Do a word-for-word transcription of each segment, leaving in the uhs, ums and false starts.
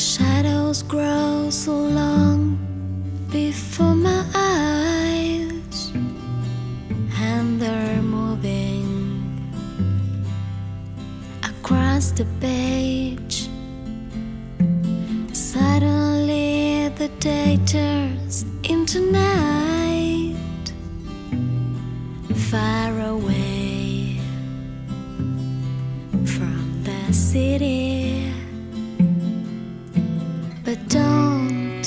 Shadows grow so long before my eyes, and they're moving across the page. Suddenly the day turns into night, far away from the city. But don't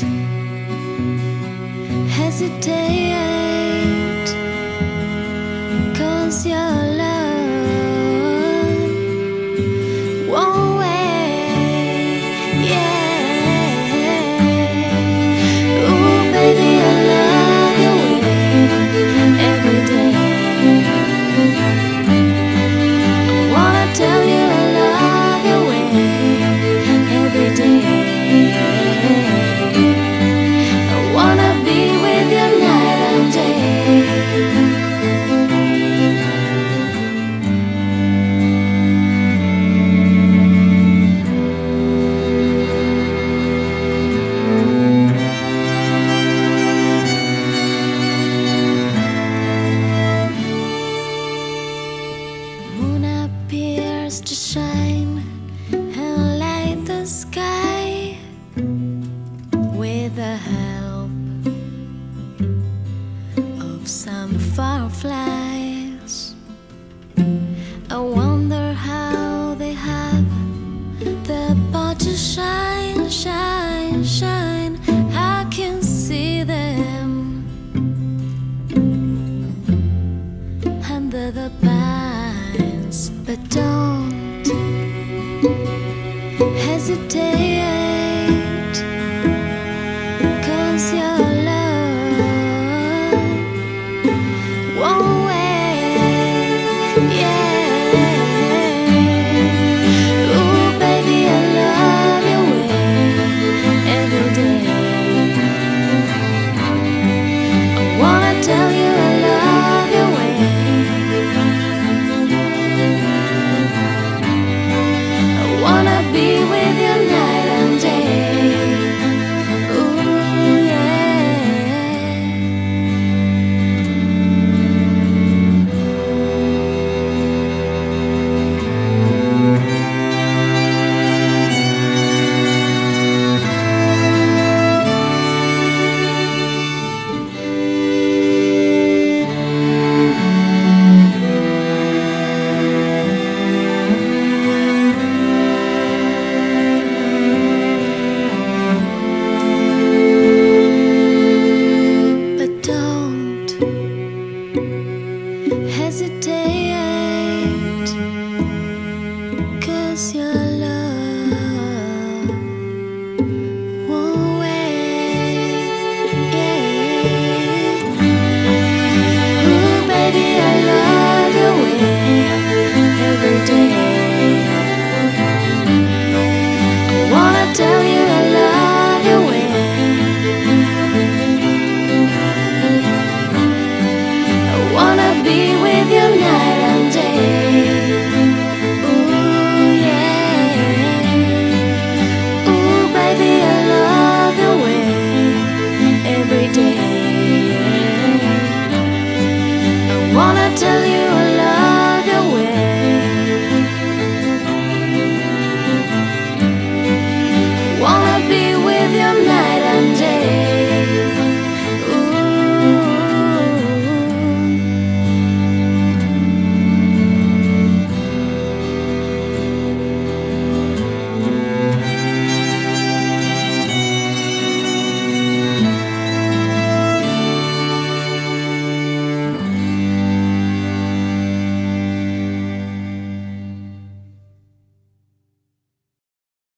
hesitate, 'cause your love won't wait. Yeah. Ooh, baby, I love your way every day. I wanna tell you I love your way every day. I wanna be with you night and day. Moon appears to shine and light the sky with the help of some fireflies. I wonder how they have the power to shine, shine, shine. I can see them under the pines, but don't hesitate, 'cause you're